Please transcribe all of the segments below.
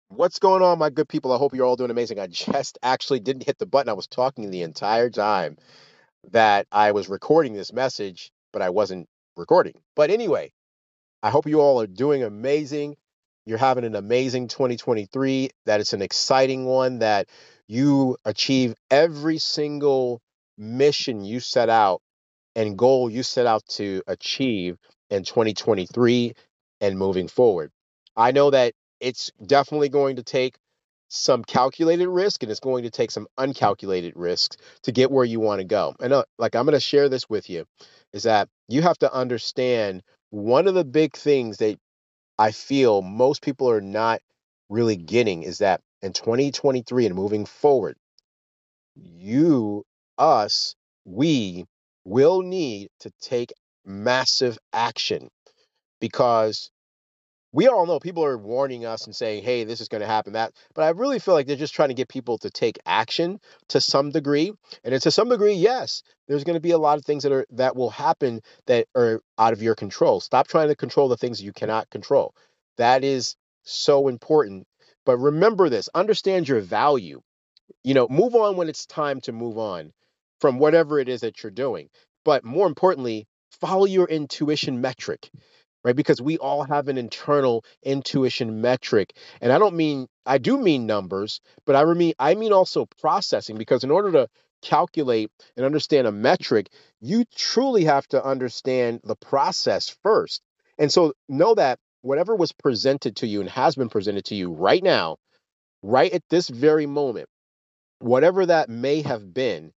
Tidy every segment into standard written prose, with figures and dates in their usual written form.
What's going on, my good people? I hope you're all doing amazing. I just actually didn't hit the button. I was talking the entire time that I was recording this message, but I wasn't recording. But anyway, I hope you all are doing amazing. You're having an amazing 2023, that it's an exciting one, that you achieve every single mission you set out and goal you set out to achieve in 2023 and moving forward. I know that it's definitely going to take some calculated risk and it's going to take some uncalculated risks to get where you want to go. And like I'm going to share this with you is that you have to understand one of the big things that I feel most people are not really getting is that in 2023 and moving forward, you, us, we will need to take massive action because we all know people are warning us and saying, hey, this is going to happen, that. But I really feel like they're just trying to get people to take action to some degree. And to some degree, yes, there's going to be a lot of things that will happen that are out of your control. Stop trying to control the things you cannot control. That is so important. But remember this, understand your value. Move on when it's time to move on from whatever it is that you're doing. But more importantly, follow your intuition metric, right? Because we all have an internal intuition metric. And I do mean numbers, but I mean also processing, because in order to calculate and understand a metric, you truly have to understand the process first. And so know that whatever was presented to you and has been presented to you right now, right at this very moment, whatever that may have been,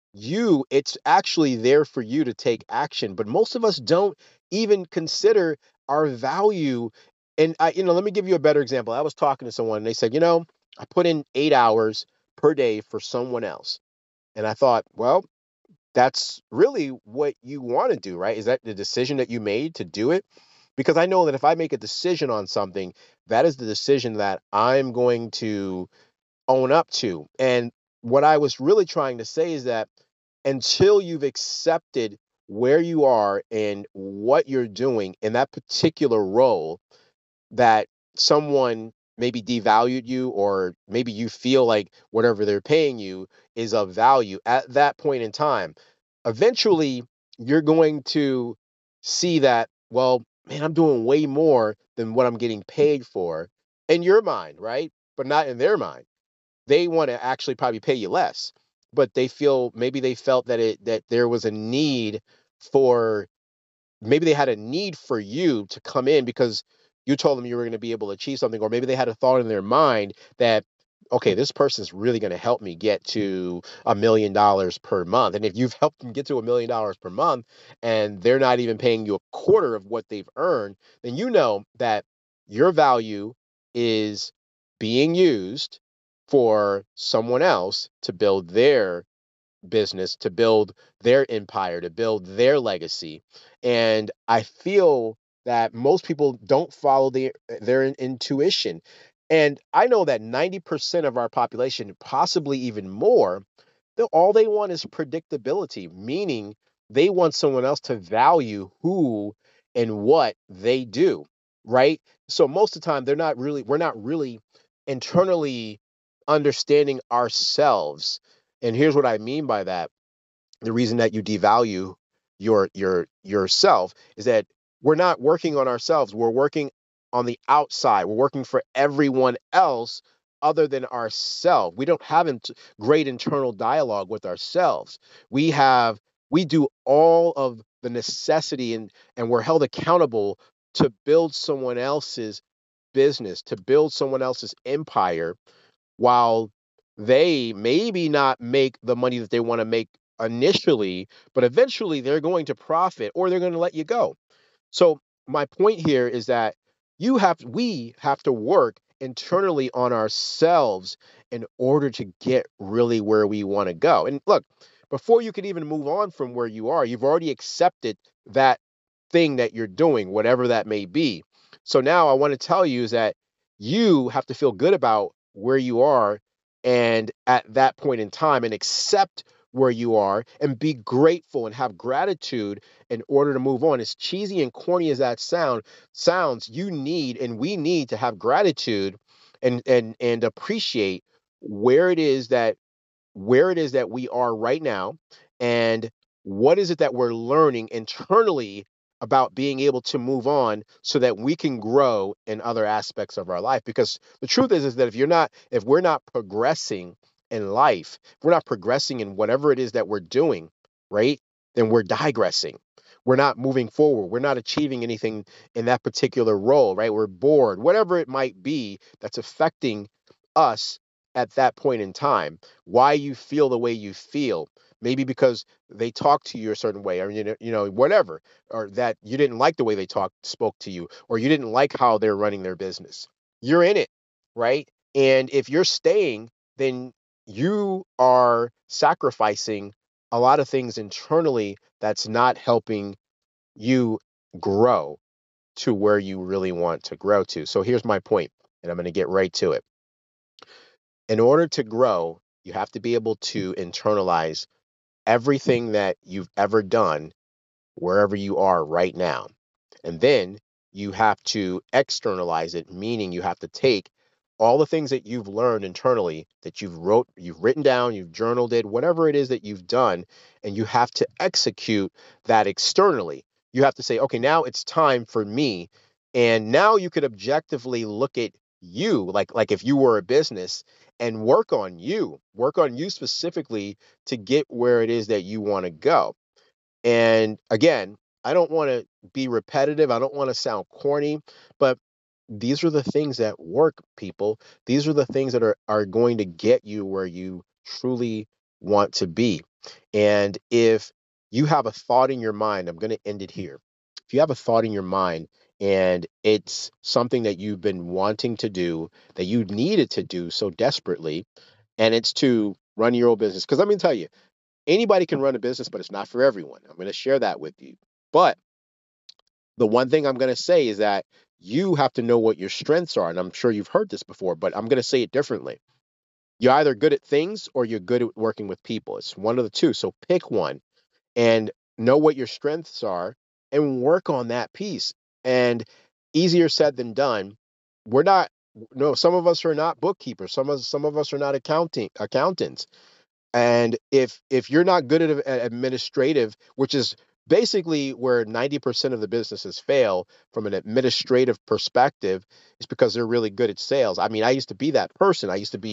it's actually there for you to take action. But most of us don't even consider our value. And let me give you a better example. I was talking to someone and they said, I put in 8 hours per day for someone else. And I thought, well, that's really what you want to do, right? Is that the decision that you made to do it? Because I know that if I make a decision on something, that is the decision that I'm going to own up to. And what I was really trying to say is that until you've accepted where you are and what you're doing in that particular role, that someone maybe devalued you, or maybe you feel like whatever they're paying you is of value at that point in time, eventually you're going to see that, well, man, I'm doing way more than what I'm getting paid for in your mind, right? But not in their mind. They want to actually probably pay you less, but they felt that there was a need for, maybe they had a need for you to come in because you told them you were going to be able to achieve something, or maybe they had a thought in their mind that, okay, this person's really going to help me get to $1 million per month. And if you've helped them get to $1 million per month and they're not even paying you a quarter of what they've earned, then you know that your value is being used for someone else to build their business, to build their empire, to build their legacy. And I feel that most people don't follow their intuition. And I know that 90% of our population, possibly even more, all they want is predictability, meaning they want someone else to value who and what they do, right? So most of the time we're not really internally understanding ourselves. And here's what I mean by that. The reason that you devalue yourself is that we're not working on ourselves. We're working on the outside. We're working for everyone else other than ourselves. We don't have great internal dialogue with ourselves. We have we do all of the necessity, and we're held accountable to build someone else's business, to build someone else's empire, while they maybe not make the money that they want to make initially, but eventually they're going to profit or they're going to let you go. So my point here is that we have to work internally on ourselves in order to get really where we want to go. And look, before you can even move on from where you are, you've already accepted that thing that you're doing, whatever that may be. So now I want to tell you is that you have to feel good about where you are and at that point in time, and accept where you are and be grateful and have gratitude in order to move on. As cheesy and corny as that sounds, you need and we need to have gratitude and appreciate where it is that we are right now, and what is it that we're learning internally about being able to move on so that we can grow in other aspects of our life. Because the truth is that if we're not progressing in life, if we're not progressing in whatever it is that we're doing, right, then we're digressing. We're not moving forward. We're not achieving anything in that particular role, right? We're bored, whatever it might be that's affecting us at that point in time, why you feel the way you feel. Maybe because they talk to you a certain way, or whatever, or that you didn't like the way they spoke to you, or you didn't like how they're running their business. You're in it, right? And if you're staying, then you are sacrificing a lot of things internally that's not helping you grow to where you really want to grow to. So here's my point, and I'm going to get right to it. In order to grow, you have to be able to internalize everything that you've ever done wherever you are right now. And then you have to externalize it, meaning you have to take all the things that you've learned internally, that you've written down, you've journaled it, whatever it is that you've done, and you have to execute that externally. You have to say, okay, now it's time for me. And now you could objectively look at you, like if you were a business, and work on you specifically to get where it is that you want to go. And again, I don't want to be repetitive. I don't want to sound corny, but these are the things that work, people. These are the things that are going to get you where you truly want to be. And if you have a thought in your mind, I'm going to end it here. If you have a thought in your mind and it's something that you've been wanting to do, that you needed to do so desperately, and it's to run your own business, because let me tell you, anybody can run a business, but it's not for everyone. I'm going to share that with you. But the one thing I'm going to say is that you have to know what your strengths are. And I'm sure you've heard this before, but I'm going to say it differently. You're either good at things or you're good at working with people. It's one of the two. So pick one and know what your strengths are and work on that piece. And easier said than done. We're not, no, some of us are not bookkeepers. Some of us are not accountants. And if you're not good at administrative, which is basically where 90% of the businesses fail from an administrative perspective, is because they're really good at sales. I mean, I used to be that person.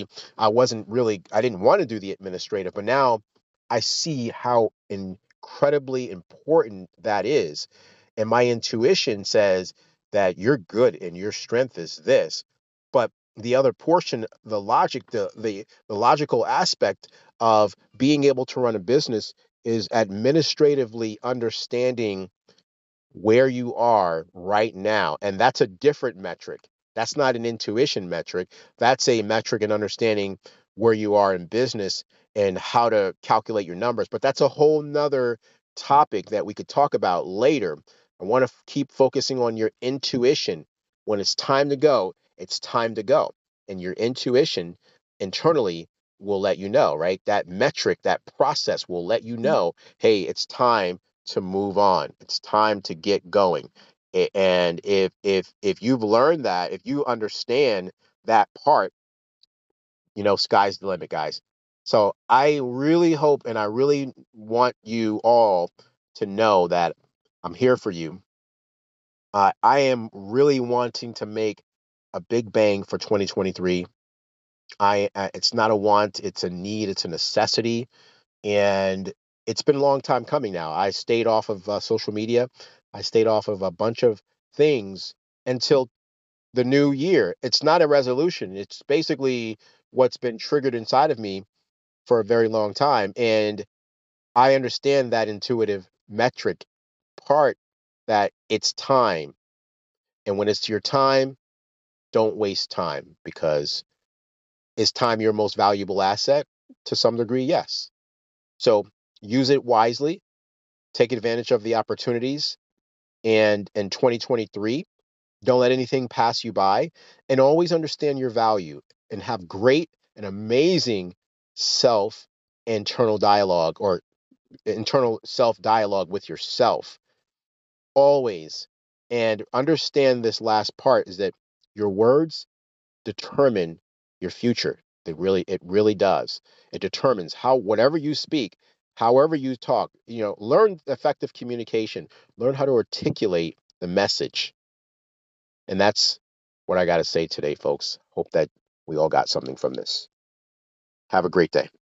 I didn't want to do the administrative, but now I see how incredibly important that is. And my intuition says that you're good and your strength is this. But the other portion, the logic, the logical aspect of being able to run a business is administratively understanding where you are right now. And that's a different metric. That's not an intuition metric. That's a metric in understanding where you are in business and how to calculate your numbers. But that's a whole nother topic that we could talk about later. I want to keep focusing on your intuition. When it's time to go, it's time to go. And your intuition internally will let you know, right? That metric, that process will let you know, hey, it's time to move on. It's time to get going. And if you've learned that, if you understand that part, sky's the limit, guys. So I really hope and I really want you all to know that I'm here for you. I am really wanting to make a big bang for 2023. It's not a want, it's a need, it's a necessity, and it's been a long time coming now. I stayed off of social media. I stayed off of a bunch of things until the new year. It's not a resolution. It's basically what's been triggered inside of me for a very long time. And I understand that intuitive metric part, that it's time. And when it's your time, don't waste time, because is time your most valuable asset? To some degree, yes. So use it wisely, take advantage of the opportunities, and in 2023, don't let anything pass you by, and always understand your value and have great and amazing self internal dialogue, or internal self dialogue with yourself always. And understand this last part is that your words determine your future. It really does. It determines how, whatever you speak, however you talk, learn effective communication, learn how to articulate the message. And that's what I got to say today, folks. Hope that we all got something from this. Have a great day.